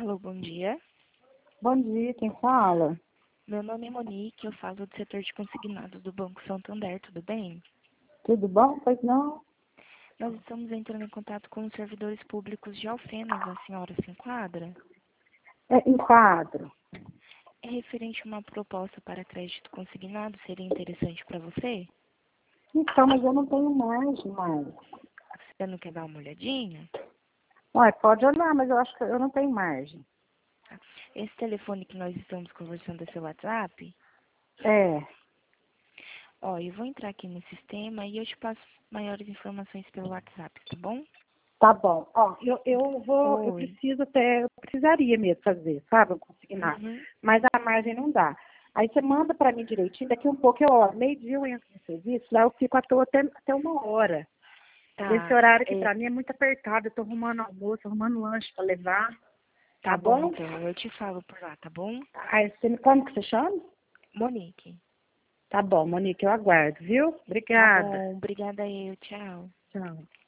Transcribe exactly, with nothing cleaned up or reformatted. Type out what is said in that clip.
Alô, bom dia. Bom dia, quem fala? Meu nome é Monique, eu falo do setor de consignados do Banco Santander, tudo bem? Tudo bom? Pois não? Nós estamos entrando em contato com os servidores públicos de Alfenas, a senhora se enquadra? É, enquadro. É referente a uma proposta para crédito consignado, seria interessante para você? Então, mas eu não tenho margem mais. Você não quer dar uma olhadinha? Ué, pode olhar, mas eu acho que eu não tenho margem. Esse telefone que nós estamos conversando é seu WhatsApp? É, Ó, eu vou entrar aqui no sistema e eu te passo maiores informações pelo WhatsApp, tá bom? tá bom. Ó, eu, eu vou, eu Oi. preciso até, eu precisaria mesmo fazer, sabe, um consignado. Uhum. Mas a margem não dá. Aí você manda para mim direitinho, daqui um pouco eu, ó, meio-dia eu entro no serviço, lá eu fico à toa até, até uma hora. Esse Tá. horário aqui É, para mim é muito apertado, eu tô arrumando almoço, arrumando lanche para levar, tá tá bom, bom? então. Eu te falo por lá, tá bom? Aí você, me- como que você chama? Monique. Tá bom, Monique, eu aguardo, viu? Tá Obrigada. bom. Obrigada eu. Tchau. Tchau.